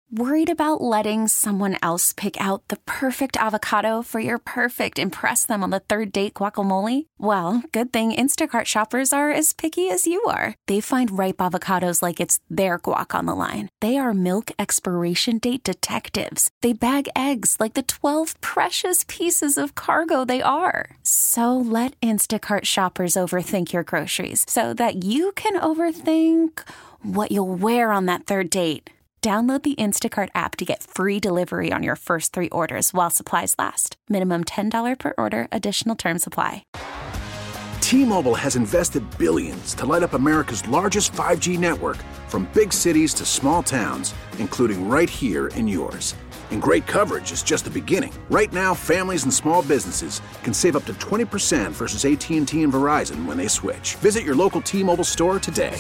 Worried about letting someone else pick out the perfect avocado for your perfect impress them on the third date guacamole? Well, good thing Instacart shoppers are as picky as you are. They find ripe avocados like it's their guac on the line. They are milk expiration date detectives. They bag eggs like the 12 precious pieces of cargo they are. So let Instacart shoppers overthink your groceries so that you can overthink what you'll wear on that third date. Download the Instacart app to get free delivery on your first 3 orders while supplies last. Minimum $10 per order. Additional terms apply. T-Mobile has invested billions to light up America's largest 5G network, from big cities to small towns, including right here in yours. And great coverage is just the beginning. Right now, families and small businesses can save up to 20% versus AT&T and Verizon when they switch. Visit your local T-Mobile store today.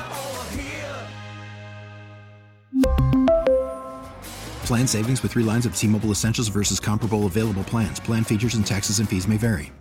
Plan savings with 3 lines of T-Mobile Essentials versus comparable available plans. Plan features and taxes and fees may vary.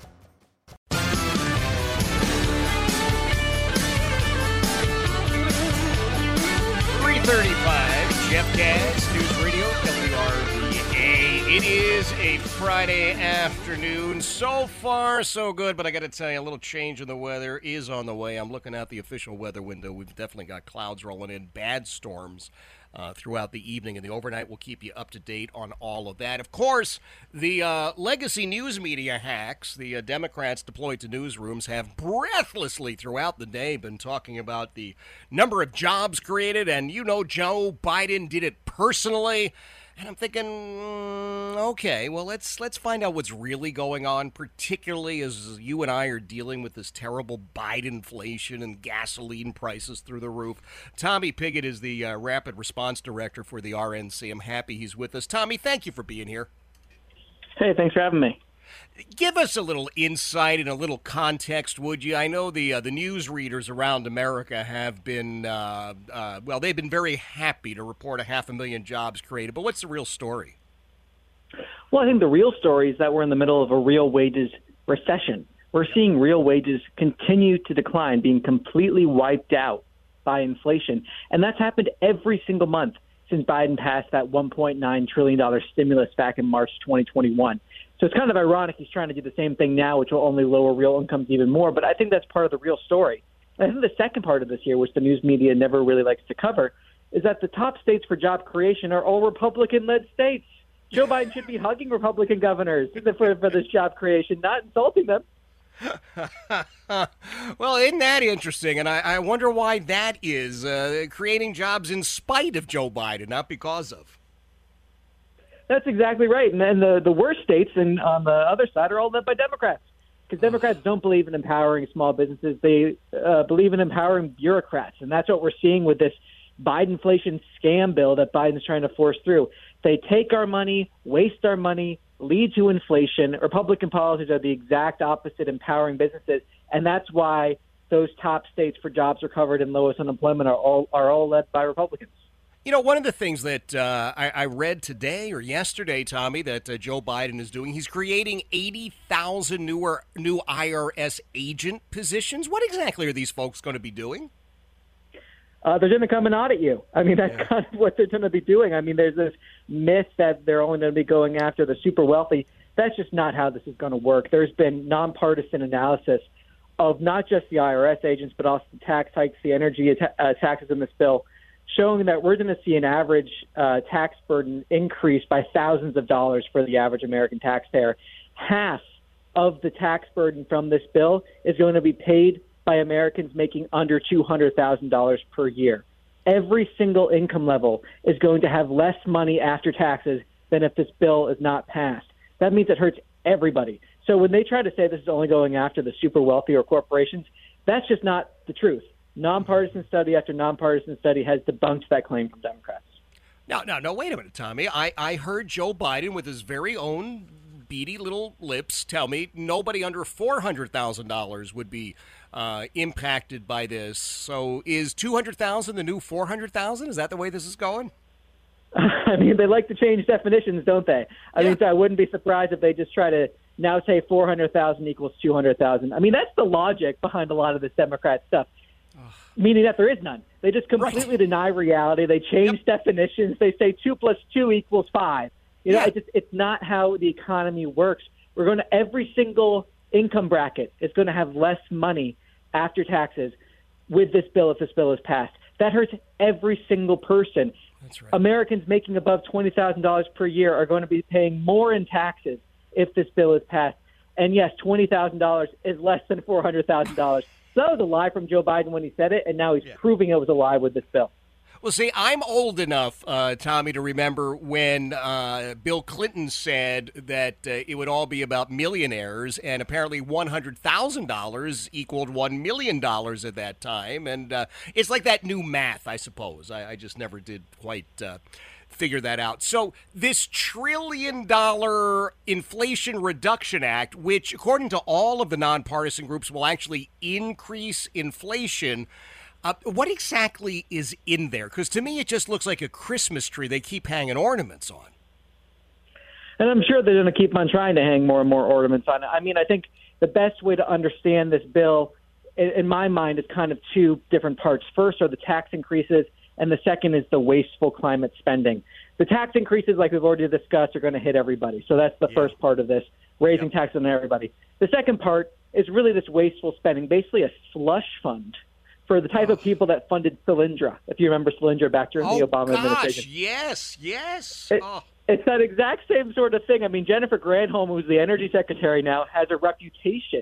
3:35, Jeff Gas, News Radio, WRVA. It is a Friday afternoon. So far, so good, but I got to tell you, a little change in the weather is on the way. I'm looking out the official weather window. We've definitely got clouds rolling in, bad storms throughout the evening, and the overnight will keep you up to date on all of that. Of course, the legacy news media hacks, the Democrats deployed to newsrooms, have breathlessly throughout the day been talking about the number of jobs created, and Joe Biden did it personally. And I'm thinking, okay, well, let's find out what's really going on, particularly as you and I are dealing with this terrible Biden inflation and gasoline prices through the roof. Tommy Pigott is the Rapid Response Director for the RNC. I'm happy he's with us. Tommy, thank you for being here. Hey, thanks for having me. Give us a little insight and a little context, would you? I know the newsreaders around America have been, they've been very happy to report 500,000 jobs created. But what's the real story? Well, I think the real story is that we're in the middle of a real wages recession. We're seeing real wages continue to decline, being completely wiped out by inflation. And that's happened every single month since Biden passed that $1.9 trillion stimulus back in March 2021. So it's kind of ironic he's trying to do the same thing now, which will only lower real incomes even more. But I think that's part of the real story. And I think the second part of this year, which the news media never really likes to cover, is that the top states for job creation are all Republican-led states. Joe Biden should be hugging Republican governors for this job creation, not insulting them. Well, isn't that interesting? And I wonder why that is, creating jobs in spite of Joe Biden, not because of. That's exactly right. And then the worst states on the other side are all led by Democrats, because Democrats don't believe in empowering small businesses. They believe in empowering bureaucrats. And that's what we're seeing with this Bidenflation scam bill that Biden's trying to force through. They take our money, waste our money, lead to inflation. Republican policies are the exact opposite, empowering businesses. And that's why those top states for jobs recovered and lowest unemployment are all led by Republicans. One of the things that I read today or yesterday, Tommy, that Joe Biden is doing, he's creating 80,000 new IRS agent positions. What exactly are these folks going to be doing? They're going to come and audit you. I mean, that's kind of what they're going to be doing. I mean, there's this myth that they're only going to be going after the super wealthy. That's just not how this is going to work. There's been nonpartisan analysis of not just the IRS agents, but also the tax hikes, the energy taxes in this bill, showing that we're going to see an average tax burden increase by thousands of dollars for the average American taxpayer. Half of the tax burden from this bill is going to be paid by Americans making under $200,000 per year. Every single income level is going to have less money after taxes than if this bill is not passed. That means it hurts everybody. So when they try to say this is only going after the super wealthy or corporations, that's just not the truth. Nonpartisan study after nonpartisan study has debunked that claim from Democrats. No, wait a minute, Tommy. I heard Joe Biden with his very own beady little lips tell me nobody under $400,000 would be impacted by this. So is $200,000 the new $400,000? Is that the way this is going? I mean, they like to change definitions, don't they? I mean, I wouldn't be surprised if they just try to now say 400,000 equals 200,000. I mean, that's the logic behind a lot of this Democrat stuff. meaning that there is none. They just completely deny reality. They change definitions. They say 2 + 2 = 5. You know, it's not how the economy works. We're going to every single income bracket is going to have less money after taxes with this bill if this bill is passed. That hurts every single person. That's right. Americans making above $20,000 per year are going to be paying more in taxes if this bill is passed. And yes, $20,000 is less than $400,000. So that was a lie from Joe Biden when he said it, and now he's proving it was a lie with this bill. Well, see, I'm old enough, Tommy, to remember when Bill Clinton said that it would all be about millionaires, and apparently $100,000 equaled $1 million at that time. And it's like that new math, I suppose. I just never did quite figure that out. So this $1 trillion Inflation Reduction Act, which, according to all of the nonpartisan groups, will actually increase inflation. What exactly is in there? Because to me, it just looks like a Christmas tree they keep hanging ornaments on. And I'm sure they're going to keep on trying to hang more and more ornaments on it. I mean, I think the best way to understand this bill, in my mind, is kind of two different parts. First are the tax increases, and the second is the wasteful climate spending. The tax increases, like we've already discussed, are going to hit everybody. So that's the first part of this, raising taxes on everybody. The second part is really this wasteful spending, basically a slush fund for the type of people that funded Solyndra, if you remember Solyndra back during the Obama administration. Yes. It's that exact same sort of thing. I mean, Jennifer Granholm, who's the energy secretary now, has a reputation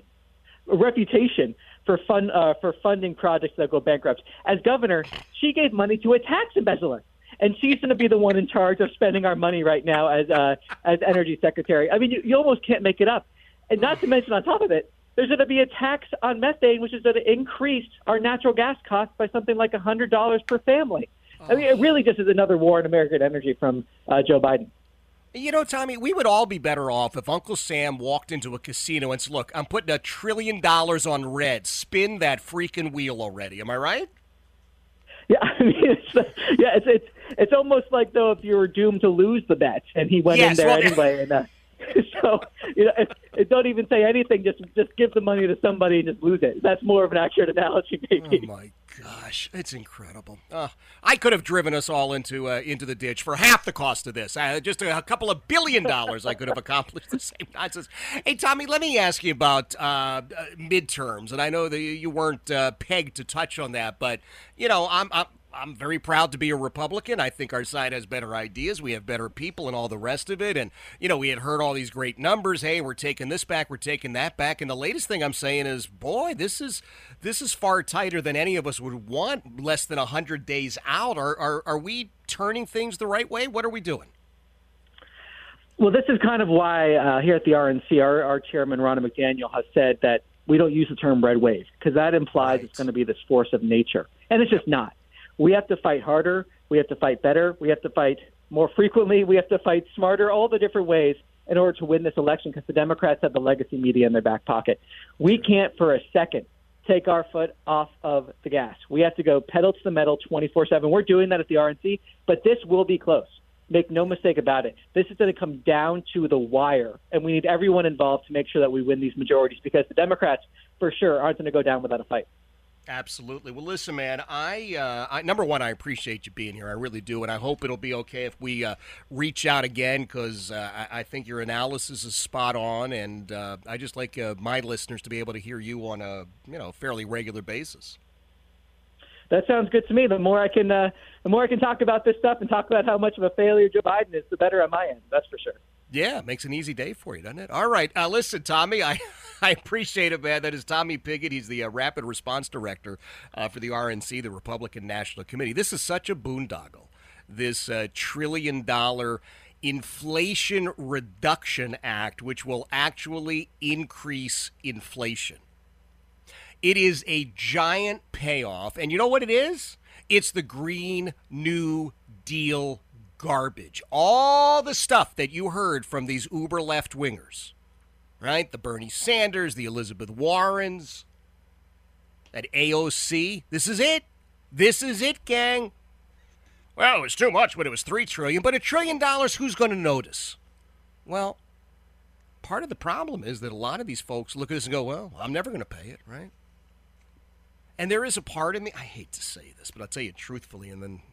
for funding projects that go bankrupt. As governor, she gave money to a tax embezzler, and she's going to be the one in charge of spending our money right now as energy secretary. I mean, you almost can't make it up. And not to mention, on top of it, there's going to be a tax on methane, which is going to increase our natural gas costs by something like $100 per family. I mean, it really just is another war on American energy from Joe Biden. You know, Tommy, we would all be better off if Uncle Sam walked into a casino and said, look, I'm putting $1 trillion on red. Spin that freaking wheel already. Am I right? Yeah, I mean, it's almost like, though, if you were doomed to lose the bet, and he went in there anyway, and so, you know, don't even say anything. Just give the money to somebody and just lose it. That's more of an accurate analogy, maybe. Oh my gosh, it's incredible. I could have driven us all into the ditch for half the cost of this. Just a couple of $1 billion, I could have accomplished the same nonsense. Hey, Tommy, let me ask you about midterms, and I know that you weren't pegged to touch on that, but you know, I'm very proud to be a Republican. I think our side has better ideas. We have better people and all the rest of it. And, you know, we had heard all these great numbers. Hey, we're taking this back. We're taking that back. And the latest thing I'm saying is, boy, this is far tighter than any of us would want less than 100 days out. Are we turning things the right way? What are we doing? Well, this is kind of why here at the RNC, our chairman, Ronna McDaniel, has said that we don't use the term red wave because that implies it's going to be this force of nature. And it's just not. We have to fight harder. We have to fight better. We have to fight more frequently. We have to fight smarter, all the different ways in order to win this election because the Democrats have the legacy media in their back pocket. We can't for a second take our foot off of the gas. We have to go pedal to the metal 24/7. We're doing that at the RNC, but this will be close. Make no mistake about it. This is going to come down to the wire, and we need everyone involved to make sure that we win these majorities because the Democrats, for sure, aren't going to go down without a fight. Absolutely. Well, listen, man, I number one, I appreciate you being here. I really do. And I hope it'll be okay if we reach out again because I think your analysis is spot on. And I just like my listeners to be able to hear you on a fairly regular basis. That sounds good to me. The more I can talk about this stuff and talk about how much of a failure Joe Biden is, the better on my end. That's for sure. Yeah, makes an easy day for you, doesn't it? All right. Listen, Tommy, I appreciate it, man. That is Tommy Pigott. He's the Rapid Response Director for the RNC, the Republican National Committee. This is such a boondoggle, this $1 trillion Inflation Reduction Act, which will actually increase inflation. It is a giant payoff. And you know what it is? It's the Green New Deal garbage. All the stuff that you heard from these uber left-wingers, right? The Bernie Sanders, the Elizabeth Warrens, that AOC. This is it. This is it, gang. Well, it was too much when it was $3 trillion, but $1 trillion, who's going to notice? Well, part of the problem is that a lot of these folks look at this and go, well, I'm never going to pay it, right? And there is a part of me, I hate to say this, but I'll tell you truthfully, and then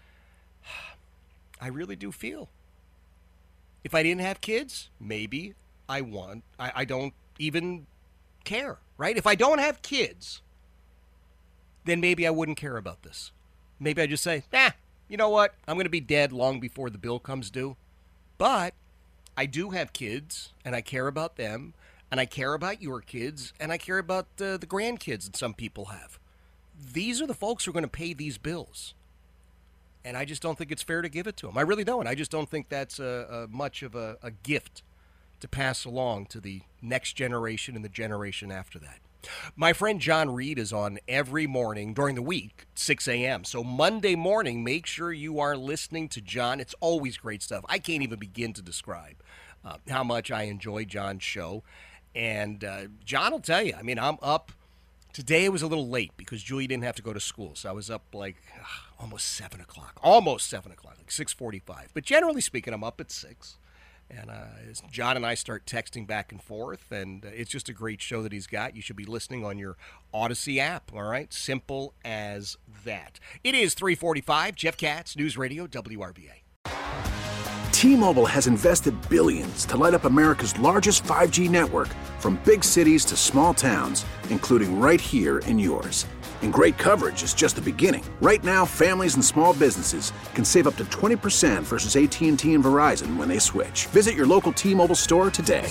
I really do feel if I didn't have kids, maybe I don't even care, right? If I don't have kids, then maybe I wouldn't care about this. Maybe I just say, you know what? I'm going to be dead long before the bill comes due. But I do have kids, and I care about them, and I care about your kids, and I care about the grandkids that some people have. These are the folks who are going to pay these bills. And I just don't think it's fair to give it to them. I really don't. I just don't think that's much of a gift to pass along to the next generation and the generation after that. My friend John Reed is on every morning during the week, 6 a.m. So Monday morning, make sure you are listening to John. It's always great stuff. I can't even begin to describe how much I enjoy John's show. And John will tell you, I mean, I'm up. Today it was a little late because Julie didn't have to go to school. So I was up like almost 7 o'clock. Almost 7 o'clock, like 6:45. But generally speaking, I'm up at 6. And John and I start texting back and forth, and it's just a great show that he's got. You should be listening on your Odyssey app, all right? Simple as that. It is 3:45. Jeff Katz, News Radio, WRVA. T-Mobile has invested billions to light up America's largest 5G network, from big cities to small towns, including right here in yours. And great coverage is just the beginning. Right now, families and small businesses can save up to 20% versus AT&T and Verizon when they switch. Visit your local T-Mobile store today.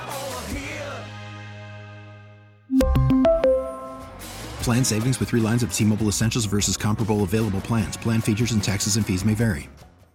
Plan savings with 3 lines of T-Mobile Essentials versus comparable available plans. Plan features and taxes and fees may vary.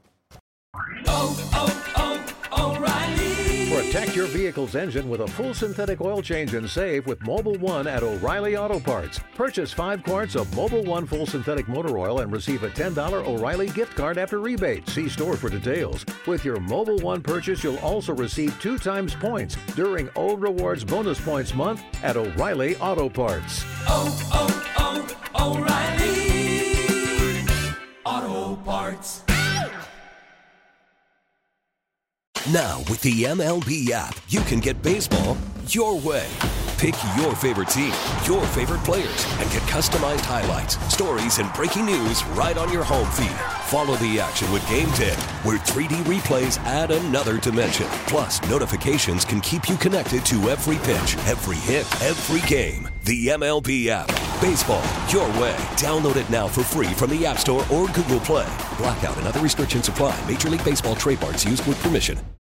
Protect your vehicle's engine with a full synthetic oil change and save with Mobil 1 at O'Reilly Auto Parts. Purchase 5 quarts of Mobil 1 full synthetic motor oil and receive a $10 O'Reilly gift card after rebate. See store for details. With your Mobil 1 purchase, you'll also receive 2 times points during O Rewards Bonus Points Month at O'Reilly Auto Parts. O'Reilly Auto Parts. Now, with the MLB app, you can get baseball your way. Pick your favorite team, your favorite players, and get customized highlights, stories, and breaking news right on your home feed. Follow the action with Game 10, where 3D replays add another dimension. Plus, notifications can keep you connected to every pitch, every hit, every game. The MLB app. Baseball your way. Download it now for free from the App Store or Google Play. Blackout and other restrictions apply. Major League Baseball trademarks used with permission.